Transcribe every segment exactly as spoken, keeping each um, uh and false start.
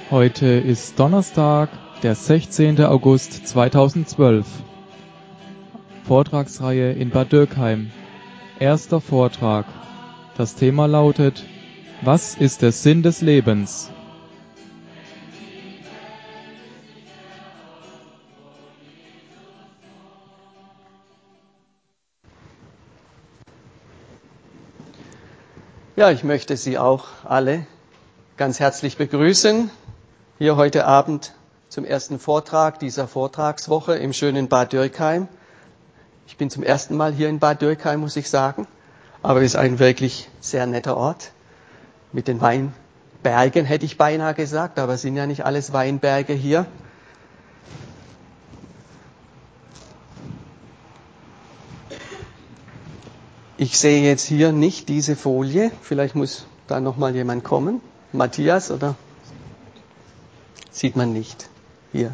Heute ist Donnerstag, der sechzehnte August zweitausendzwölf. Vortragsreihe in Bad Dürkheim. Erster Vortrag. Das Thema lautet: Was ist der Sinn des Lebens? Ja, ich möchte Sie auch alle ganz herzlich begrüßen, hier heute Abend zum ersten Vortrag dieser Vortragswoche im schönen Bad Dürkheim. Ich bin zum ersten Mal hier in Bad Dürkheim, muss ich sagen, aber es ist ein wirklich sehr netter Ort. Mit den Weinbergen hätte ich beinahe gesagt, aber es sind ja nicht alles Weinberge hier. Ich sehe jetzt hier nicht diese Folie. Vielleicht muss da noch mal jemand kommen. Matthias, oder? Sieht man nicht. Hier.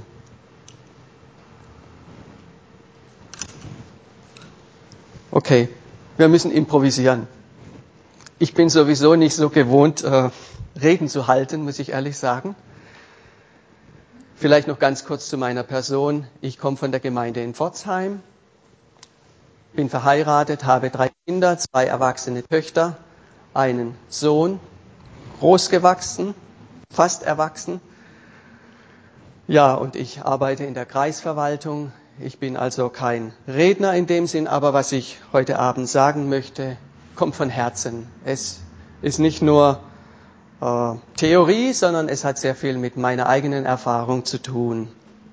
Okay, wir müssen improvisieren. Ich bin sowieso nicht so gewohnt, äh, Reden zu halten, muss ich ehrlich sagen. Vielleicht noch ganz kurz zu meiner Person. Ich komme von der Gemeinde in Pforzheim, bin verheiratet, habe drei Kinder, zwei erwachsene Töchter, einen Sohn, großgewachsen, fast erwachsen. Ja, und ich arbeite in der Kreisverwaltung. Ich bin also kein Redner in dem Sinn, aber was ich heute Abend sagen möchte, kommt von Herzen. Es ist nicht nur äh, Theorie, sondern es hat sehr viel mit meiner eigenen Erfahrung zu tun.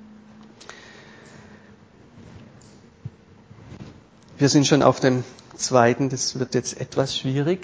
Wir sind schon auf dem zweiten, das wird jetzt etwas schwierig.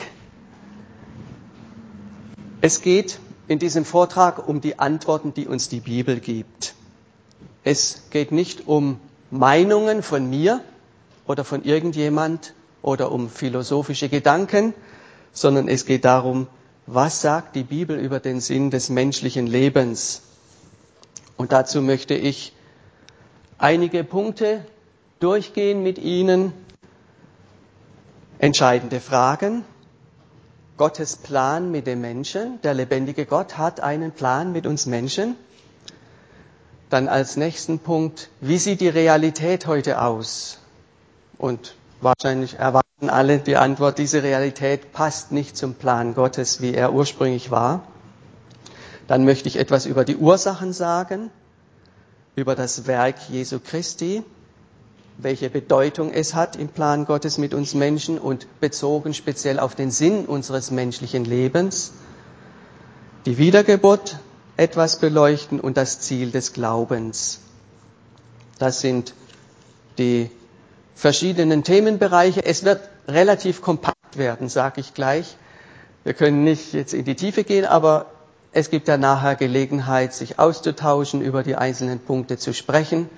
Es geht in diesem Vortrag um die Antworten, die uns die Bibel gibt. Es geht nicht um Meinungen von mir oder von irgendjemand oder um philosophische Gedanken, sondern es geht darum, was sagt die Bibel über den Sinn des menschlichen Lebens. Und dazu möchte ich einige Punkte durchgehen mit Ihnen. Entscheidende Fragen. Gottes Plan mit dem Menschen. Der lebendige Gott hat einen Plan mit uns Menschen. Dann als nächsten Punkt, wie sieht die Realität heute aus? Und wahrscheinlich erwarten alle die Antwort, diese Realität passt nicht zum Plan Gottes, wie er ursprünglich war. Dann möchte ich etwas über die Ursachen sagen, über das Werk Jesu Christi, welche Bedeutung es hat im Plan Gottes mit uns Menschen und bezogen speziell auf den Sinn unseres menschlichen Lebens. Die Wiedergeburt etwas beleuchten und das Ziel des Glaubens. Das sind die verschiedenen Themenbereiche. Es wird relativ kompakt werden, sage ich gleich. Wir können nicht jetzt in die Tiefe gehen, aber es gibt ja nachher Gelegenheit, sich auszutauschen, über die einzelnen Punkte zu sprechen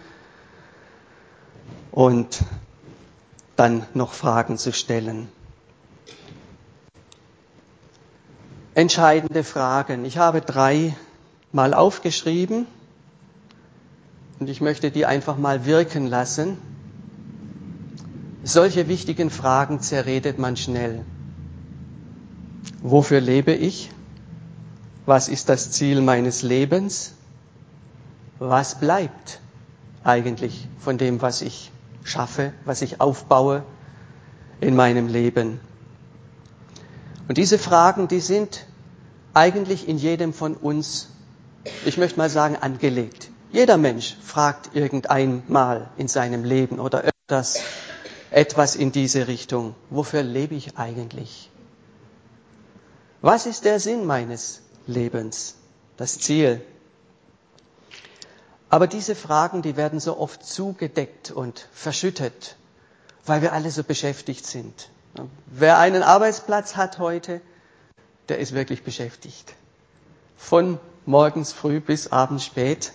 und dann noch Fragen zu stellen. Entscheidende Fragen. Ich habe drei mal aufgeschrieben und ich möchte die einfach mal wirken lassen. Solche wichtigen Fragen zerredet man schnell. Wofür lebe ich? Was ist das Ziel meines Lebens? Was bleibt eigentlich von dem, was ich schaffe, was ich aufbaue in meinem Leben? Und diese Fragen, die sind eigentlich in jedem von uns, ich möchte mal sagen, angelegt. Jeder Mensch fragt irgendeinmal in seinem Leben oder öfters etwas in diese Richtung. Wofür lebe ich eigentlich? Was ist der Sinn meines Lebens? Das Ziel? Aber diese Fragen, die werden so oft zugedeckt und verschüttet, weil wir alle so beschäftigt sind. Wer einen Arbeitsplatz hat heute, der ist wirklich beschäftigt. Von morgens früh bis abends spät.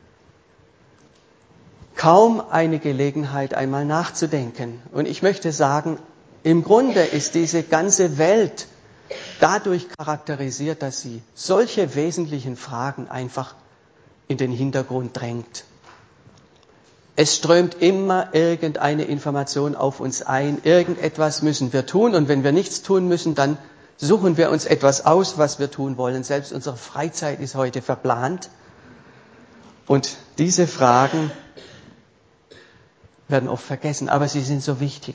Kaum eine Gelegenheit, einmal nachzudenken. Und ich möchte sagen, im Grunde ist diese ganze Welt dadurch charakterisiert, dass sie solche wesentlichen Fragen einfach in den Hintergrund drängt. Es strömt immer irgendeine Information auf uns ein, irgendetwas müssen wir tun und wenn wir nichts tun müssen, dann Suchen wir uns etwas aus, was wir tun wollen. Selbst unsere Freizeit ist heute verplant. Und diese Fragen werden oft vergessen, aber sie sind so wichtig.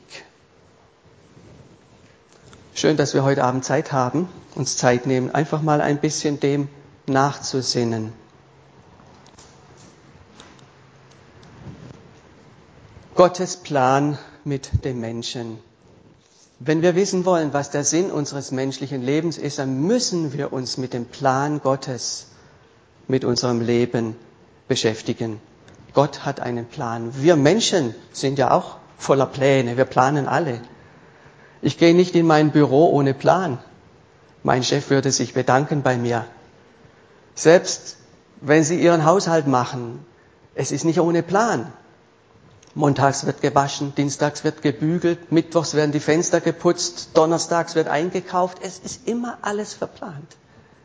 Schön, dass wir heute Abend Zeit haben, uns Zeit nehmen, einfach mal ein bisschen dem nachzusinnen. Gottes Plan mit dem Menschen. Wenn wir wissen wollen, was der Sinn unseres menschlichen Lebens ist, dann müssen wir uns mit dem Plan Gottes, mit unserem Leben beschäftigen. Gott hat einen Plan. Wir Menschen sind ja auch voller Pläne. Wir planen alle. Ich gehe nicht in mein Büro ohne Plan. Mein Chef würde sich bedanken bei mir. Selbst wenn Sie Ihren Haushalt machen, es ist nicht ohne Plan. Montags wird gewaschen, dienstags wird gebügelt, mittwochs werden die Fenster geputzt, donnerstags wird eingekauft. Es ist immer alles verplant.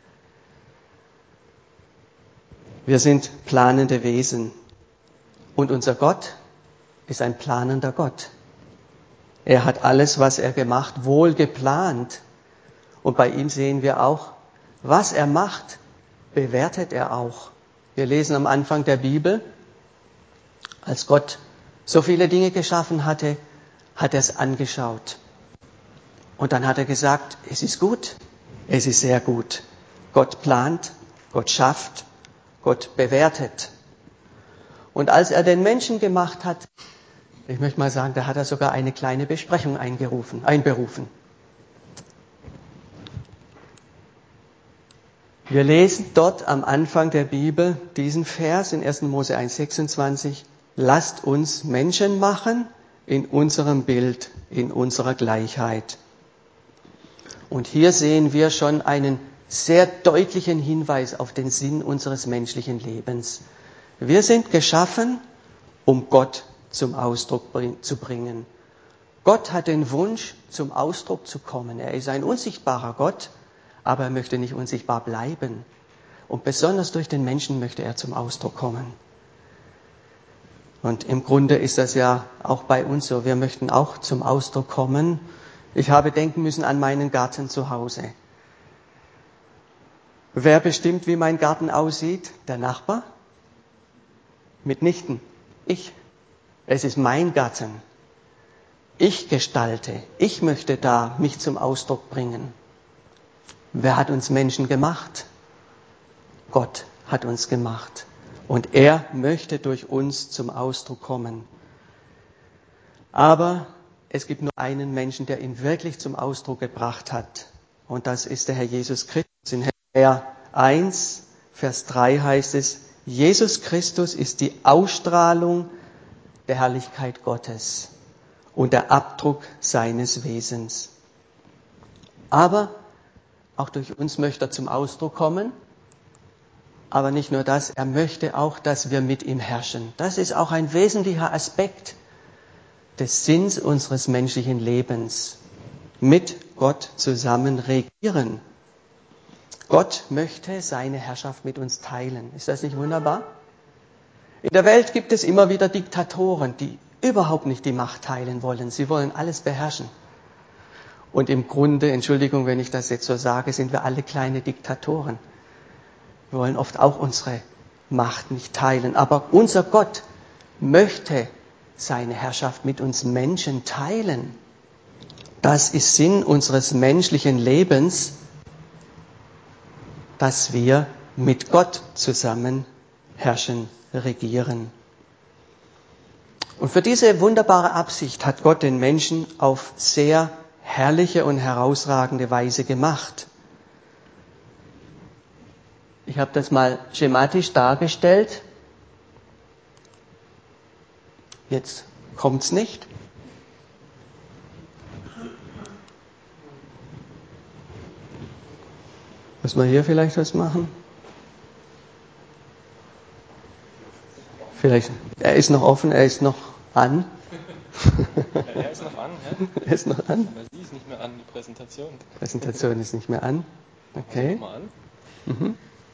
Wir sind planende Wesen. Und unser Gott ist ein planender Gott. Er hat alles, was er gemacht, wohl geplant. Und bei ihm sehen wir auch, was er macht, bewertet er auch. Wir lesen am Anfang der Bibel, als Gott so viele Dinge geschaffen hatte, hat er es angeschaut. Und dann hat er gesagt, es ist gut, es ist sehr gut. Gott plant, Gott schafft, Gott bewertet. Und als er den Menschen gemacht hat, ich möchte mal sagen, da hat er sogar eine kleine Besprechung eingerufen, einberufen. Wir lesen dort am Anfang der Bibel diesen Vers in erster Mose eins sechsundzwanzig. Lasst uns Menschen machen in unserem Bild, in unserer Gleichheit. Und hier sehen wir schon einen sehr deutlichen Hinweis auf den Sinn unseres menschlichen Lebens. Wir sind geschaffen, um Gott zum Ausdruck zu bringen. Gott hat den Wunsch, zum Ausdruck zu kommen. Er ist ein unsichtbarer Gott, aber er möchte nicht unsichtbar bleiben. Und besonders durch den Menschen möchte er zum Ausdruck kommen. Und im Grunde ist das ja auch bei uns so. Wir möchten auch zum Ausdruck kommen. Ich habe denken müssen an meinen Garten zu Hause. Wer bestimmt, wie mein Garten aussieht? Der Nachbar? Mitnichten. Ich. Es ist mein Garten. Ich gestalte. Ich möchte da mich zum Ausdruck bringen. Wer hat uns Menschen gemacht? Gott hat uns gemacht. Und er möchte durch uns zum Ausdruck kommen. Aber es gibt nur einen Menschen, der ihn wirklich zum Ausdruck gebracht hat. Und das ist der Herr Jesus Christus. In Hebräer eins, Vers drei heißt es, Jesus Christus ist die Ausstrahlung der Herrlichkeit Gottes und der Abdruck seines Wesens. Aber auch durch uns möchte er zum Ausdruck kommen. Aber nicht nur das, er möchte auch, dass wir mit ihm herrschen. Das ist auch ein wesentlicher Aspekt des Sinns unseres menschlichen Lebens. Mit Gott zusammen regieren. Gott möchte seine Herrschaft mit uns teilen. Ist das nicht wunderbar? In der Welt gibt es immer wieder Diktatoren, die überhaupt nicht die Macht teilen wollen. Sie wollen alles beherrschen. Und im Grunde, Entschuldigung, wenn ich das jetzt so sage, sind wir alle kleine Diktatoren. Wir wollen oft auch unsere Macht nicht teilen. Aber unser Gott möchte seine Herrschaft mit uns Menschen teilen. Das ist Sinn unseres menschlichen Lebens, dass wir mit Gott zusammen herrschen, regieren. Und für diese wunderbare Absicht hat Gott den Menschen auf sehr herrliche und herausragende Weise gemacht. Ich habe das mal schematisch dargestellt. Jetzt kommt's nicht. Müssen wir hier vielleicht was machen? Vielleicht, er ist noch offen, er ist noch an. Ja, er ist noch an, hä? Er ist noch an. Aber sie ist nicht mehr an, die Präsentation. Die Präsentation ist nicht mehr an. Okay. Mal an. Mhm.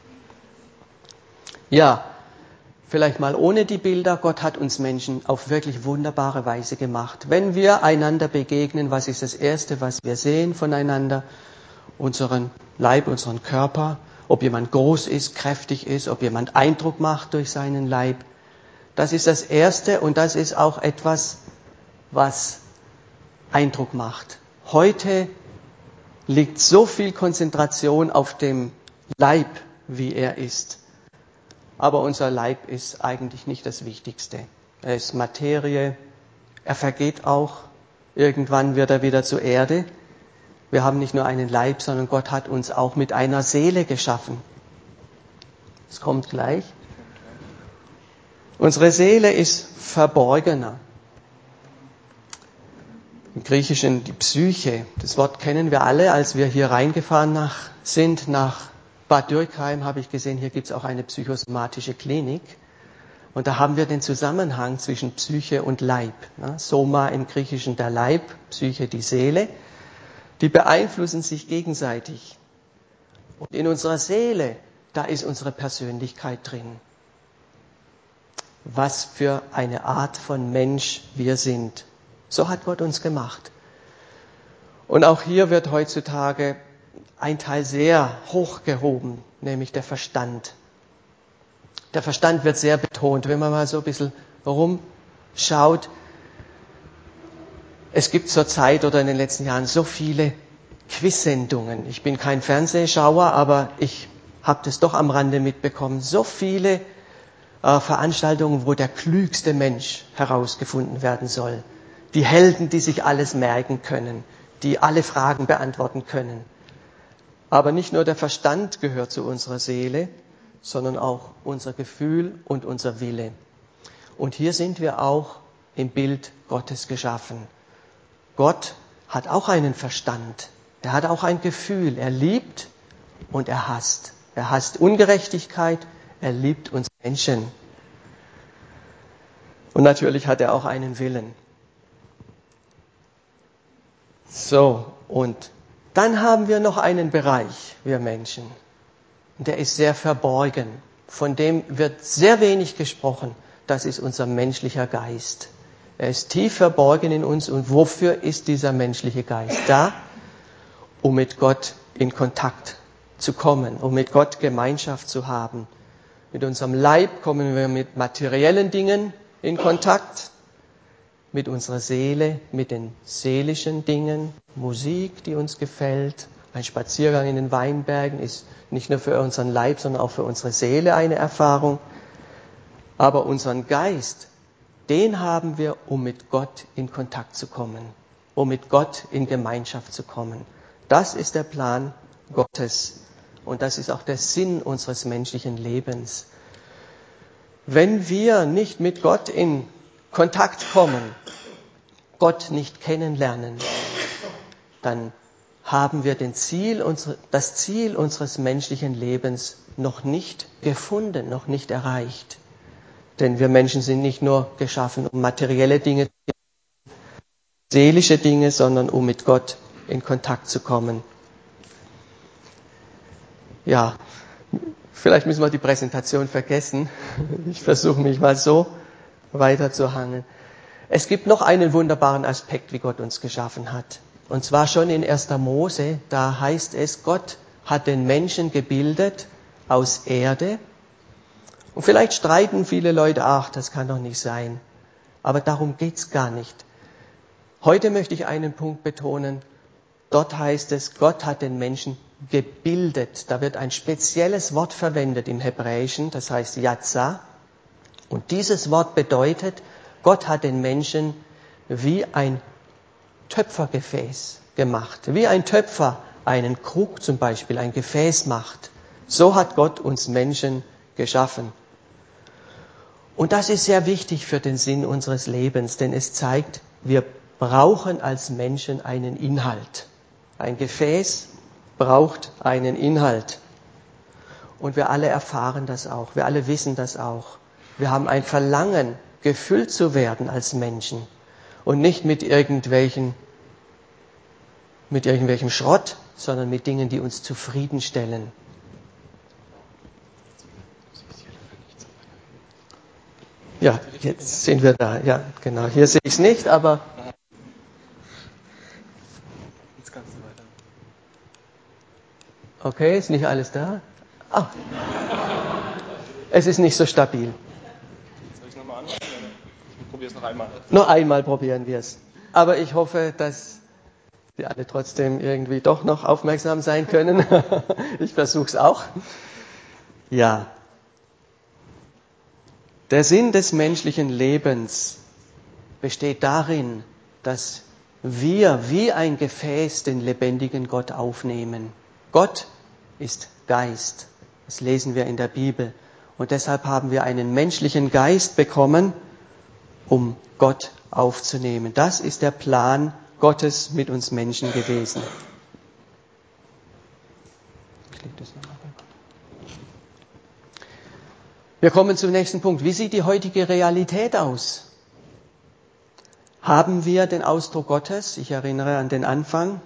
Ja, vielleicht mal ohne die Bilder. Gott hat uns Menschen auf wirklich wunderbare Weise gemacht. Wenn wir einander begegnen, was ist das Erste, was wir sehen voneinander? unseren Leib, unseren Körper, ob jemand groß ist, kräftig ist, ob jemand Eindruck macht durch seinen Leib. Das ist das Erste und das ist auch etwas, was Eindruck macht. Heute liegt so viel Konzentration auf dem Leib, wie er ist. Aber unser Leib ist eigentlich nicht das Wichtigste. Er ist Materie, er vergeht auch. Irgendwann wird er wieder zur Erde. Wir haben nicht nur einen Leib, sondern Gott hat uns auch mit einer Seele geschaffen. Es kommt gleich. Unsere Seele ist verborgener. Im Griechischen die Psyche. Das Wort kennen wir alle. Als wir hier reingefahren nach, sind nach Bad Dürkheim, habe ich gesehen, hier gibt es auch eine psychosomatische Klinik. Und da haben wir den Zusammenhang zwischen Psyche und Leib. Ja, Soma im Griechischen der Leib, Psyche die Seele. Die beeinflussen sich gegenseitig. Und in unserer Seele, da ist unsere Persönlichkeit drin. Was für eine Art von Mensch wir sind. So hat Gott uns gemacht. Und auch hier wird heutzutage ein Teil sehr hochgehoben, nämlich der Verstand. Der Verstand wird sehr betont, wenn man mal so ein bisschen rumschaut. Es gibt zur Zeit oder in den letzten Jahren so viele Quiz-Sendungen. Ich bin kein Fernsehschauer, aber ich habe das doch am Rande mitbekommen. So viele äh, Veranstaltungen, wo der klügste Mensch herausgefunden werden soll. Die Helden, die sich alles merken können, die alle Fragen beantworten können. Aber nicht nur der Verstand gehört zu unserer Seele, sondern auch unser Gefühl und unser Wille. Und hier sind wir auch im Bild Gottes geschaffen. Gott hat auch einen Verstand. Er hat auch ein Gefühl. Er liebt und er hasst. Er hasst Ungerechtigkeit. Er liebt uns Menschen. Und natürlich hat er auch einen Willen. So, und dann haben wir noch einen Bereich, wir Menschen. Der ist sehr verborgen. Von dem wird sehr wenig gesprochen. Das ist unser menschlicher Geist. Er ist tief verborgen in uns. Und wofür ist dieser menschliche Geist da? Um mit Gott in Kontakt zu kommen, um mit Gott Gemeinschaft zu haben. Mit unserem Leib kommen wir mit materiellen Dingen in Kontakt, mit unserer Seele, mit den seelischen Dingen, Musik, die uns gefällt. Ein Spaziergang in den Weinbergen ist nicht nur für unseren Leib, sondern auch für unsere Seele eine Erfahrung. Aber unseren Geist, den haben wir, um mit Gott in Kontakt zu kommen, um mit Gott in Gemeinschaft zu kommen. Das ist der Plan Gottes und das ist auch der Sinn unseres menschlichen Lebens. Wenn wir nicht mit Gott in Kontakt kommen, Gott nicht kennenlernen, dann haben wir den Ziel, das Ziel unseres menschlichen Lebens noch nicht gefunden, noch nicht erreicht. Denn wir Menschen sind nicht nur geschaffen, um materielle Dinge, seelische Dinge, sondern um mit Gott in Kontakt zu kommen. Ja, vielleicht müssen wir die Präsentation vergessen. Ich versuche mich mal so weiterzuhangeln. Es gibt noch einen wunderbaren Aspekt, wie Gott uns geschaffen hat. Und zwar schon in erster Mose, da heißt es, Gott hat den Menschen gebildet aus Erde. Und vielleicht streiten viele Leute, ach, das kann doch nicht sein. Aber darum geht's gar nicht. Heute möchte ich einen Punkt betonen. Dort heißt es, Gott hat den Menschen gebildet. Da wird ein spezielles Wort verwendet im Hebräischen, das heißt Yatsa. Und dieses Wort bedeutet, Gott hat den Menschen wie ein Töpfergefäß gemacht. Wie ein Töpfer einen Krug zum Beispiel, ein Gefäß macht. So hat Gott uns Menschen geschaffen. Und das ist sehr wichtig für den Sinn unseres Lebens, denn es zeigt, wir brauchen als Menschen einen Inhalt. Ein Gefäß braucht einen Inhalt. Und wir alle erfahren das auch, wir alle wissen das auch. Wir haben ein Verlangen, gefüllt zu werden als Menschen und nicht mit irgendwelchen, mit irgendwelchem Schrott, sondern mit Dingen, die uns zufriedenstellen. Ja, jetzt sind wir da. Ja, genau. Hier sehe ich es nicht, aber jetzt kannst du weiter. Okay, ist nicht alles da? Ah. Es ist nicht so stabil. Soll ich es nochmal anmachen? Ich probiere es noch einmal. Nur einmal probieren wir es. Aber ich hoffe, dass Sie alle trotzdem irgendwie doch noch aufmerksam sein können. Ich versuche es auch. Ja. Der Sinn des menschlichen Lebens besteht darin, dass wir wie ein Gefäß den lebendigen Gott aufnehmen. Gott ist Geist. Das lesen wir in der Bibel. Und deshalb haben wir einen menschlichen Geist bekommen, um Gott aufzunehmen. Das ist der Plan Gottes mit uns Menschen gewesen. Wir kommen zum nächsten Punkt. Wie sieht die heutige Realität aus? Haben wir den Ausdruck Gottes? Ich erinnere an den Anfang.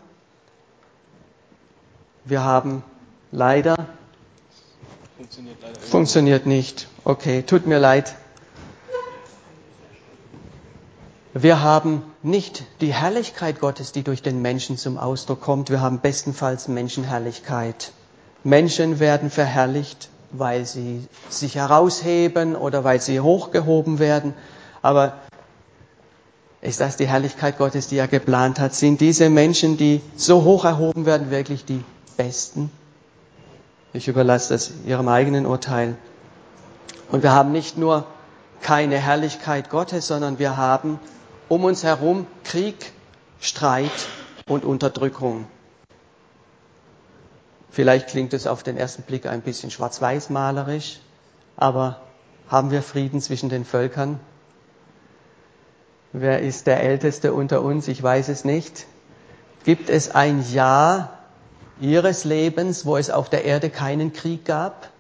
Wir haben leider... Funktioniert leider Funktioniert nicht. Okay, tut mir leid. Wir haben nicht die Herrlichkeit Gottes, die durch den Menschen zum Ausdruck kommt. Wir haben bestenfalls Menschenherrlichkeit. Menschen werden verherrlicht, weil sie sich herausheben oder weil sie hochgehoben werden. Aber ist das die Herrlichkeit Gottes, die er geplant hat? Sind diese Menschen, die so hoch erhoben werden, wirklich die Besten? Ich überlasse das Ihrem eigenen Urteil. Und wir haben nicht nur keine Herrlichkeit Gottes, sondern wir haben um uns herum Krieg, Streit und Unterdrückung. Vielleicht klingt es auf den ersten Blick ein bisschen schwarz-weiß-malerisch, aber haben wir Frieden zwischen den Völkern? Wer ist der Älteste unter uns? Ich weiß es nicht. Gibt es ein Jahr Ihres Lebens, wo es auf der Erde keinen Krieg gab?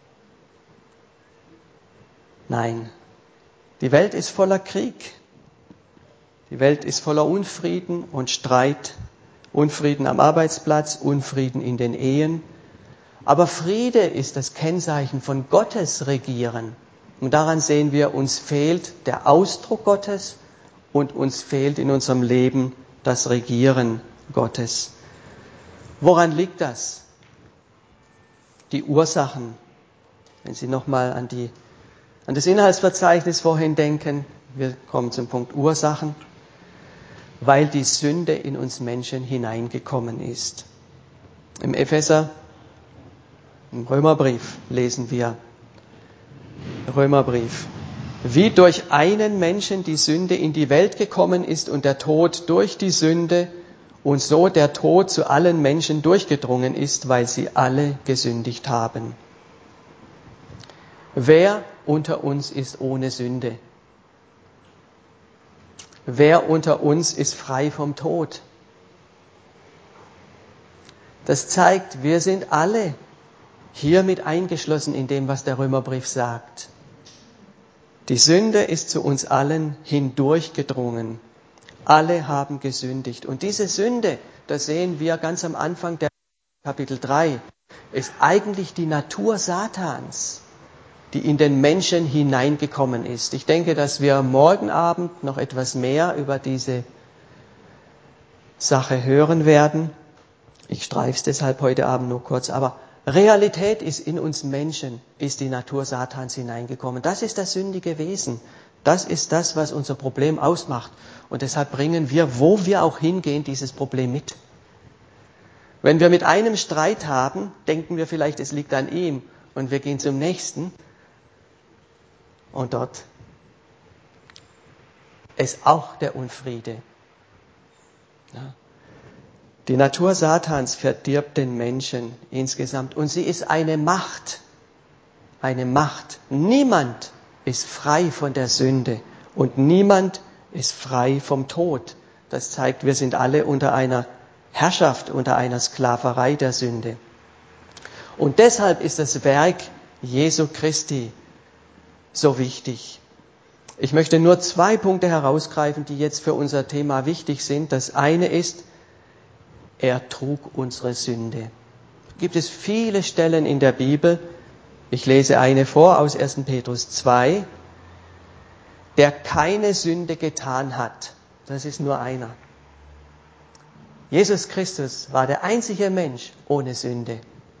Nein. Die Welt ist voller Krieg. Die Welt ist voller Unfrieden und Streit. Unfrieden am Arbeitsplatz, Unfrieden in den Ehen. Aber Friede ist das Kennzeichen von Gottes Regieren. Und daran sehen wir, uns fehlt der Ausdruck Gottes und uns fehlt in unserem Leben das Regieren Gottes. Woran liegt das? Die Ursachen. Wenn Sie nochmal an, die, an das Inhaltsverzeichnis vorhin denken, wir kommen zum Punkt Ursachen, weil die Sünde in uns Menschen hineingekommen ist. Im Epheser, im Römerbrief lesen wir, Römerbrief, wie durch einen Menschen die Sünde in die Welt gekommen ist und der Tod durch die Sünde und so der Tod zu allen Menschen durchgedrungen ist, weil sie alle gesündigt haben. Wer unter uns ist ohne Sünde? Wer unter uns ist frei vom Tod? Das zeigt, wir sind alle hier mit eingeschlossen in dem, was der Römerbrief sagt. Die Sünde ist zu uns allen hindurchgedrungen. Alle haben gesündigt. Und diese Sünde, das sehen wir ganz am Anfang der Kapitel drei, ist eigentlich die Natur Satans, die in den Menschen hineingekommen ist. Ich denke, dass wir morgen Abend noch etwas mehr über diese Sache hören werden. Ich streife es deshalb heute Abend nur kurz. Aber Realität ist, in uns Menschen ist die Natur Satans hineingekommen. Das ist das sündige Wesen. Das ist das, was unser Problem ausmacht. Und deshalb bringen wir, wo wir auch hingehen, dieses Problem mit. Wenn wir mit einem Streit haben, denken wir vielleicht, es liegt an ihm. Und wir gehen zum nächsten. Und dort ist auch der Unfriede. Ja. Die Natur Satans verdirbt den Menschen insgesamt. Und sie ist eine Macht. Eine Macht. Niemand ist frei von der Sünde. Und niemand ist frei vom Tod. Das zeigt, wir sind alle unter einer Herrschaft, unter einer Sklaverei der Sünde. Und deshalb ist das Werk Jesu Christi so wichtig. Ich möchte nur zwei Punkte herausgreifen, die jetzt für unser Thema wichtig sind. Das eine ist, er trug unsere Sünde. Gibt es viele Stellen in der Bibel, ich lese eine vor aus erster Petrus zwei, der keine Sünde getan hat. Das ist nur einer. Jesus Christus war der einzige Mensch ohne Sünde.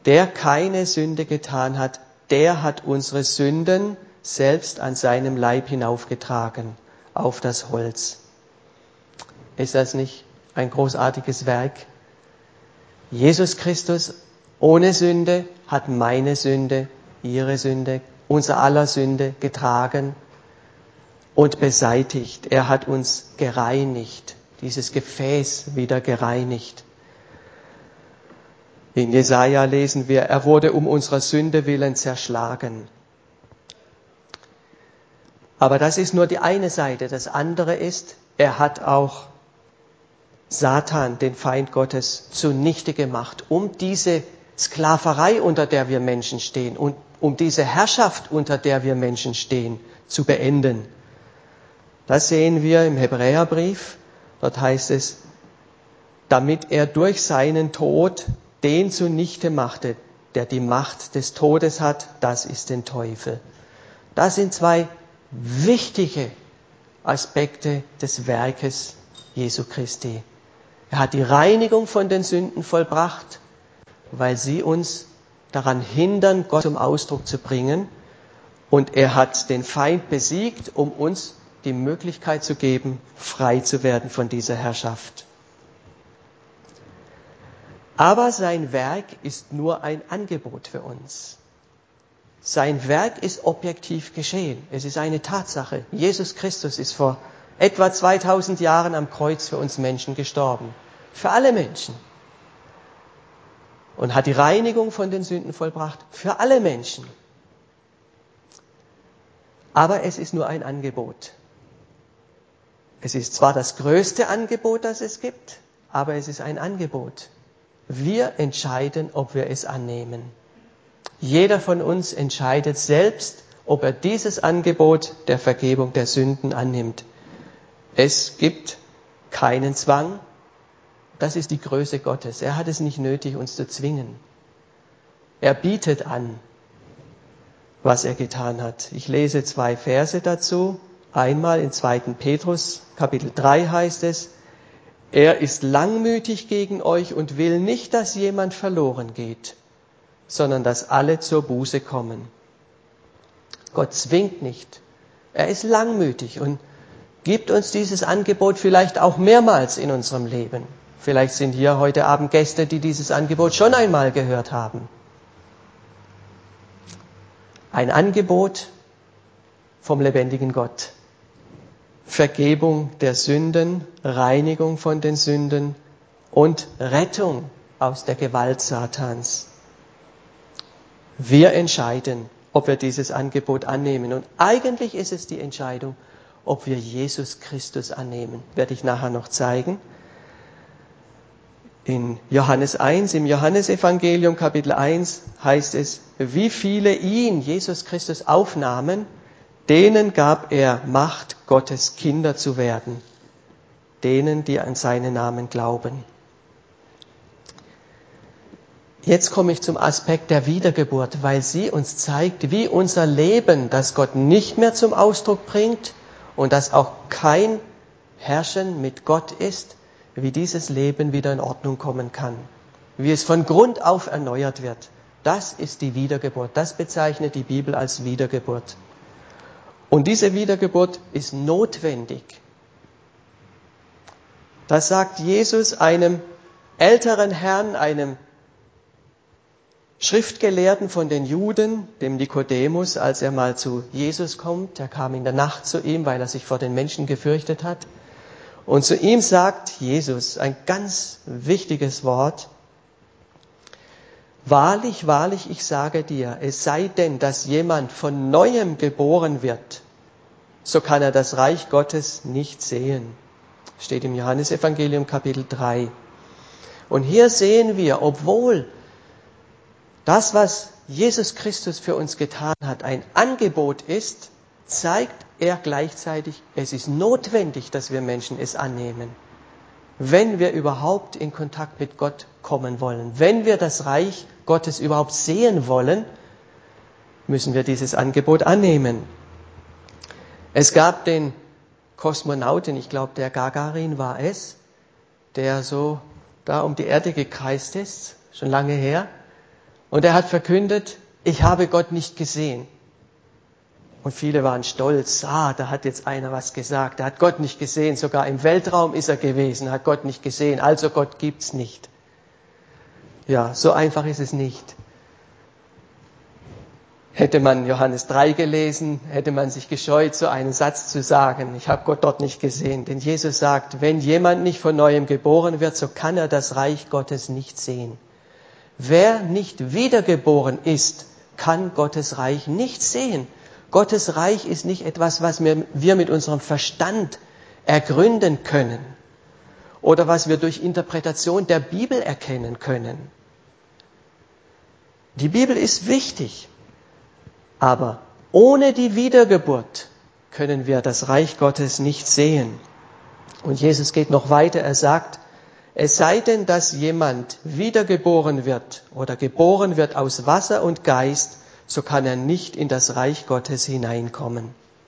der keine Sünde getan hat, der hat unsere Sünden selbst an seinem Leib hinaufgetragen auf das Holz. Ist das nicht ein großartiges Werk? Jesus Christus ohne Sünde hat meine Sünde, ihre Sünde, unser aller Sünde getragen und beseitigt. Er hat uns gereinigt, dieses Gefäß wieder gereinigt. In Jesaja lesen wir, er wurde um unserer Sünde willen zerschlagen. Aber das ist nur die eine Seite. Das andere ist, er hat auch Satan, den Feind Gottes, zunichte gemacht, um diese Sklaverei, unter der wir Menschen stehen, und um diese Herrschaft, unter der wir Menschen stehen, zu beenden. Das sehen wir im Hebräerbrief. Dort heißt es, damit er durch seinen Tod den zunichte machte, der die Macht des Todes hat, das ist den Teufel. Das sind zwei wichtige Aspekte des Werkes Jesu Christi. Er hat die Reinigung von den Sünden vollbracht, weil sie uns daran hindern, Gott zum Ausdruck zu bringen. Und er hat den Feind besiegt, um uns die Möglichkeit zu geben, frei zu werden von dieser Herrschaft. Aber sein Werk ist nur ein Angebot für uns. Sein Werk ist objektiv geschehen. Es ist eine Tatsache. Jesus Christus ist vor etwa zweitausend Jahren am Kreuz für uns Menschen gestorben. Für alle Menschen. Und hat die Reinigung von den Sünden vollbracht. Für alle Menschen. Aber es ist nur ein Angebot. Es ist zwar das größte Angebot, das es gibt, aber es ist ein Angebot. Wir entscheiden, ob wir es annehmen. Jeder von uns entscheidet selbst, ob er dieses Angebot der Vergebung der Sünden annimmt. Es gibt keinen Zwang. Das ist die Größe Gottes. Er hat es nicht nötig, uns zu zwingen. Er bietet an, was er getan hat. Ich lese zwei Verse dazu. Einmal in zweiten Petrus, Kapitel drei heißt es, er ist langmütig gegen euch und will nicht, dass jemand verloren geht, sondern dass alle zur Buße kommen. Gott zwingt nicht. Er ist langmütig und gibt uns dieses Angebot vielleicht auch mehrmals in unserem Leben. Vielleicht sind hier heute Abend Gäste, die dieses Angebot schon einmal gehört haben. Ein Angebot vom lebendigen Gott. Vergebung der Sünden, Reinigung von den Sünden und Rettung aus der Gewalt Satans. Wir entscheiden, ob wir dieses Angebot annehmen. Und eigentlich ist es die Entscheidung, ob wir Jesus Christus annehmen. Werde ich nachher noch zeigen. In Johannes eins, im Johannesevangelium Kapitel eins heißt es, wie viele ihn, Jesus Christus, aufnahmen, denen gab er Macht, Gottes Kinder zu werden, denen, die an seinen Namen glauben. Jetzt komme ich zum Aspekt der Wiedergeburt, weil sie uns zeigt, wie unser Leben, das Gott nicht mehr zum Ausdruck bringt und das auch kein Herrschen mit Gott ist, wie dieses Leben wieder in Ordnung kommen kann, wie es von Grund auf erneuert wird. Das ist die Wiedergeburt. Das bezeichnet die Bibel als Wiedergeburt. Und diese Wiedergeburt ist notwendig. Das sagt Jesus einem älteren Herrn, einem Schriftgelehrten von den Juden, dem Nikodemus, als er mal zu Jesus kommt. Er kam in der Nacht zu ihm, weil er sich vor den Menschen gefürchtet hat. Und zu ihm sagt Jesus ein ganz wichtiges Wort. Wahrlich, wahrlich, ich sage dir, es sei denn, dass jemand von Neuem geboren wird, so kann er das Reich Gottes nicht sehen. Steht im Johannesevangelium Kapitel drei. Und hier sehen wir, obwohl das, was Jesus Christus für uns getan hat, ein Angebot ist, zeigt er gleichzeitig, es ist notwendig, dass wir Menschen es annehmen. Wenn wir überhaupt in Kontakt mit Gott kommen wollen, wenn wir das Reich Gottes überhaupt sehen wollen, müssen wir dieses Angebot annehmen. Es gab den Kosmonauten, ich glaube der Gagarin war es, der so da um die Erde gekreist ist, schon lange her. Und er hat verkündet, ich habe Gott nicht gesehen. Und viele waren stolz, ah, da hat jetzt einer was gesagt, er hat Gott nicht gesehen, sogar im Weltraum ist er gewesen, hat Gott nicht gesehen, also Gott gibt's nicht. Ja, so einfach ist es nicht. Hätte man Johannes drei gelesen, hätte man sich gescheut, so einen Satz zu sagen, ich habe Gott dort nicht gesehen. Denn Jesus sagt, wenn jemand nicht von Neuem geboren wird, so kann er das Reich Gottes nicht sehen. Wer nicht wiedergeboren ist, kann Gottes Reich nicht sehen. Gottes Reich ist nicht etwas, was wir mit unserem Verstand ergründen können oder was wir durch Interpretation der Bibel erkennen können. Die Bibel ist wichtig, aber ohne die Wiedergeburt können wir das Reich Gottes nicht sehen. Und Jesus geht noch weiter, er sagt, es sei denn, dass jemand wiedergeboren wird oder geboren wird aus Wasser und Geist, so kann er nicht in das Reich Gottes hineinkommen.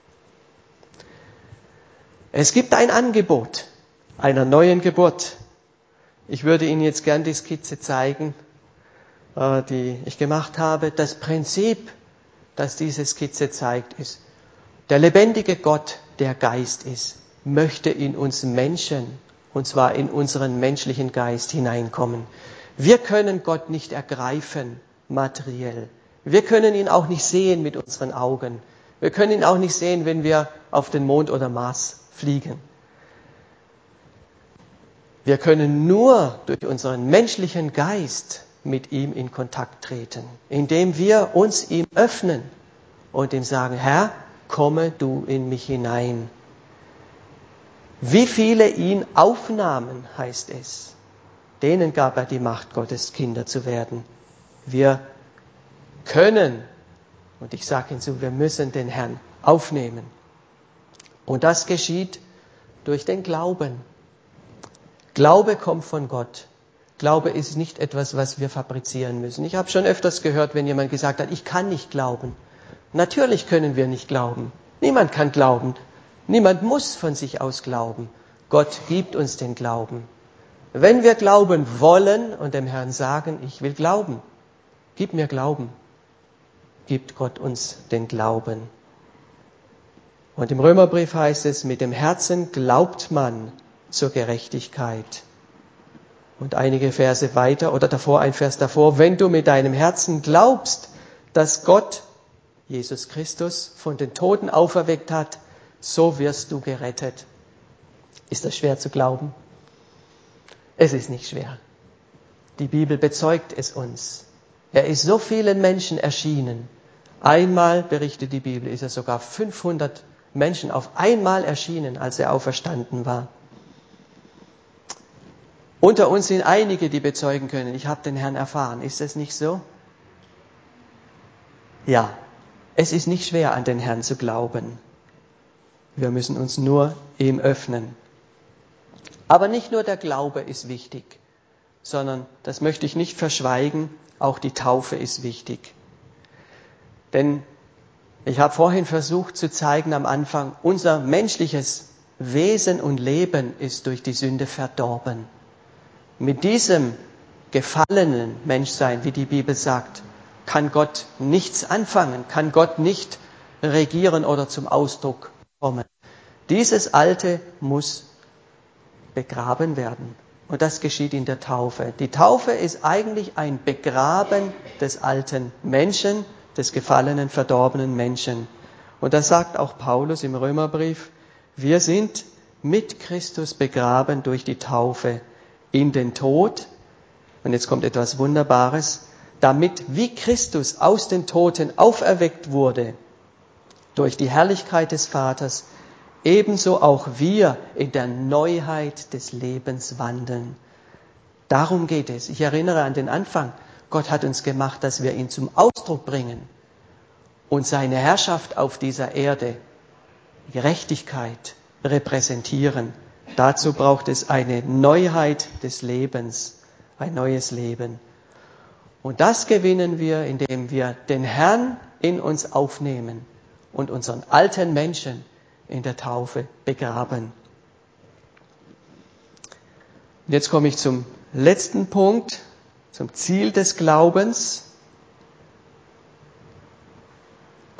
Es gibt ein Angebot einer neuen Geburt. Ich würde Ihnen jetzt gern die Skizze zeigen, die ich gemacht habe. Das Prinzip, das diese Skizze zeigt, ist, der lebendige Gott, der Geist ist, möchte in uns Menschen, und zwar in unseren menschlichen Geist hineinkommen. Wir können Gott nicht ergreifen, materiell. Wir können ihn auch nicht sehen mit unseren Augen. Wir können ihn auch nicht sehen, wenn wir auf den Mond oder Mars fliegen. Wir können nur durch unseren menschlichen Geist mit ihm in Kontakt treten, indem wir uns ihm öffnen und ihm sagen, Herr, komme du in mich hinein. Wie viele ihn aufnahmen, heißt es, denen gab er die Macht, Gottes Kinder zu werden. Wir können, und ich sage hinzu, wir müssen den Herrn aufnehmen. Und das geschieht durch den Glauben. Glaube kommt von Gott. Glaube ist nicht etwas, was wir fabrizieren müssen. Ich habe schon öfters gehört, wenn jemand gesagt hat, ich kann nicht glauben. Natürlich können wir nicht glauben. Niemand kann glauben. Niemand muss von sich aus glauben. Gott gibt uns den Glauben. Wenn wir glauben wollen und dem Herrn sagen, ich will glauben, gib mir Glauben, gibt Gott uns den Glauben. Und im Römerbrief heißt es, mit dem Herzen glaubt man zur Gerechtigkeit. Und einige Verse weiter oder davor, ein Vers davor, wenn du mit deinem Herzen glaubst, dass Gott Jesus Christus von den Toten auferweckt hat, so wirst du gerettet. Ist das schwer zu glauben? Es ist nicht schwer. Die Bibel bezeugt es uns. Er ist so vielen Menschen erschienen. Einmal, berichtet die Bibel, ist er sogar fünfhundert Menschen auf einmal erschienen, als er auferstanden war. Unter uns sind einige, die bezeugen können, ich habe den Herrn erfahren. Ist das nicht so? Ja, es ist nicht schwer, an den Herrn zu glauben. Wir müssen uns nur ihm öffnen. Aber nicht nur der Glaube ist wichtig, sondern, das möchte ich nicht verschweigen, auch die Taufe ist wichtig. Denn ich habe vorhin versucht zu zeigen am Anfang, unser menschliches Wesen und Leben ist durch die Sünde verdorben. Mit diesem gefallenen Menschsein, wie die Bibel sagt, kann Gott nichts anfangen, kann Gott nicht regieren oder zum Ausdruck kommen. Dieses Alte muss begraben werden. Und das geschieht in der Taufe. Die Taufe ist eigentlich ein Begraben des alten Menschen, des gefallenen, verdorbenen Menschen. Und das sagt auch Paulus im Römerbrief, wir sind mit Christus begraben durch die Taufe in den Tod. Und jetzt kommt etwas Wunderbares, damit wie Christus aus den Toten auferweckt wurde durch die Herrlichkeit des Vaters, ebenso auch wir in der Neuheit des Lebens wandeln. Darum geht es. Ich erinnere an den Anfang. Gott hat uns gemacht, dass wir ihn zum Ausdruck bringen und seine Herrschaft auf dieser Erde, Gerechtigkeit, repräsentieren. Dazu braucht es eine Neuheit des Lebens, ein neues Leben. Und das gewinnen wir, indem wir den Herrn in uns aufnehmen und unseren alten Menschen in der Taufe begraben. Und jetzt komme ich zum letzten Punkt, zum Ziel des Glaubens.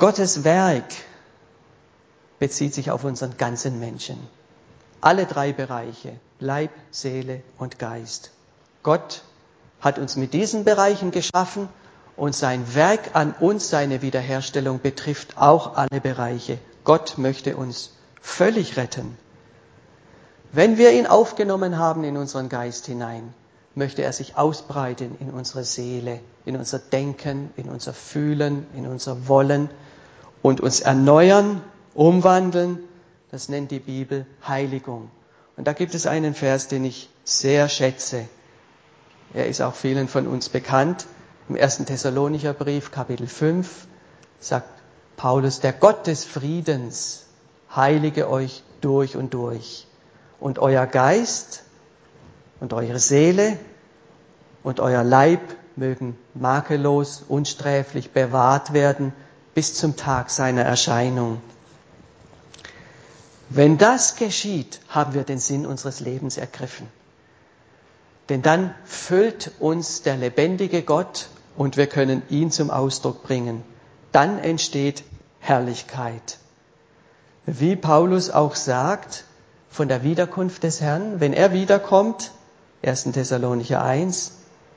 Gottes Werk bezieht sich auf unseren ganzen Menschen. Alle drei Bereiche, Leib, Seele und Geist. Gott hat uns mit diesen Bereichen geschaffen und sein Werk an uns, seine Wiederherstellung, betrifft auch alle Bereiche. Gott möchte uns völlig retten. Wenn wir ihn aufgenommen haben in unseren Geist hinein, möchte er sich ausbreiten in unsere Seele, in unser Denken, in unser Fühlen, in unser Wollen und uns erneuern, umwandeln. Das nennt die Bibel Heiligung. Und da gibt es einen Vers, den ich sehr schätze. Er ist auch vielen von uns bekannt. Im ersten Thessalonicher Brief, Kapitel fünf, sagt Paulus, der Gott des Friedens heilige euch durch und durch. Und euer Geist und eure Seele und euer Leib mögen makellos, unsträflich bewahrt werden bis zum Tag seiner Erscheinung. Wenn das geschieht, haben wir den Sinn unseres Lebens ergriffen. Denn dann füllt uns der lebendige Gott und wir können ihn zum Ausdruck bringen. Dann entsteht Herrlichkeit. Wie Paulus auch sagt von der Wiederkunft des Herrn, wenn er wiederkommt, ersten Thessalonicher eins,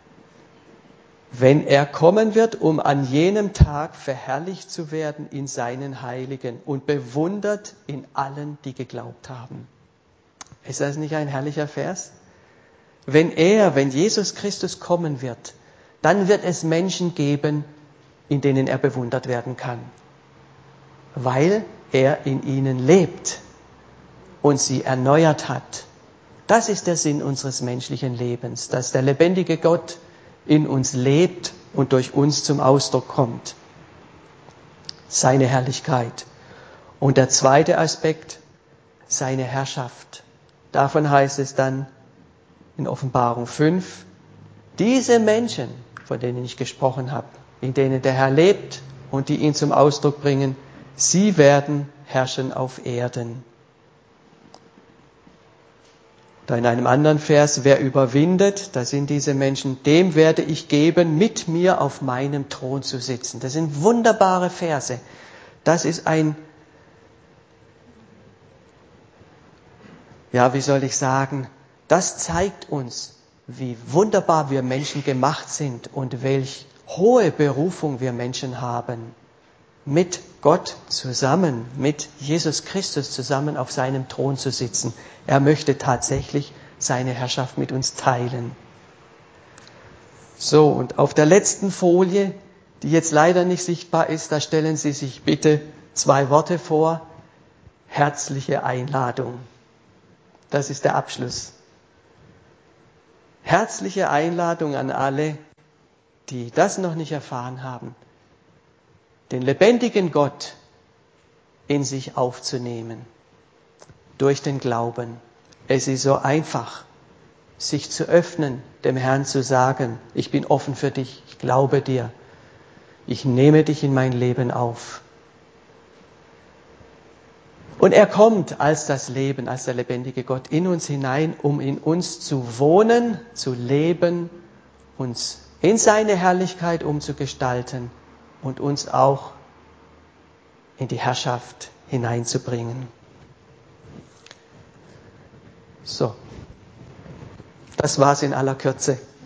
wenn er kommen wird, um an jenem Tag verherrlicht zu werden in seinen Heiligen und bewundert in allen, die geglaubt haben. Ist das nicht ein herrlicher Vers? Wenn er, wenn Jesus Christus kommen wird, dann wird es Menschen geben, in denen er bewundert werden kann, weil er in ihnen lebt und sie erneuert hat. Das ist der Sinn unseres menschlichen Lebens, dass der lebendige Gott in uns lebt und durch uns zum Ausdruck kommt. Seine Herrlichkeit. Und der zweite Aspekt, seine Herrschaft. Davon heißt es dann in Offenbarung fünf, diese Menschen, von denen ich gesprochen habe, in denen der Herr lebt und die ihn zum Ausdruck bringen, sie werden herrschen auf Erden. Da in einem anderen Vers, wer überwindet, da sind diese Menschen, dem werde ich geben, mit mir auf meinem Thron zu sitzen. Das sind wunderbare Verse. Das ist ein, ja, wie soll ich sagen, das zeigt uns, wie wunderbar wir Menschen gemacht sind und welch hohe Berufung wir Menschen haben. Mit Gott zusammen, mit Jesus Christus zusammen auf seinem Thron zu sitzen. Er möchte tatsächlich seine Herrschaft mit uns teilen. So, und auf der letzten Folie, die jetzt leider nicht sichtbar ist, da stellen Sie sich bitte zwei Worte vor. Herzliche Einladung. Das ist der Abschluss. Herzliche Einladung an alle, die das noch nicht erfahren haben, den lebendigen Gott in sich aufzunehmen, durch den Glauben. Es ist so einfach, sich zu öffnen, dem Herrn zu sagen, ich bin offen für dich, ich glaube dir, ich nehme dich in mein Leben auf. Und er kommt als das Leben, als der lebendige Gott in uns hinein, um in uns zu wohnen, zu leben, uns in seine Herrlichkeit umzugestalten und uns auch in die Herrschaft hineinzubringen. So, das war's in aller Kürze.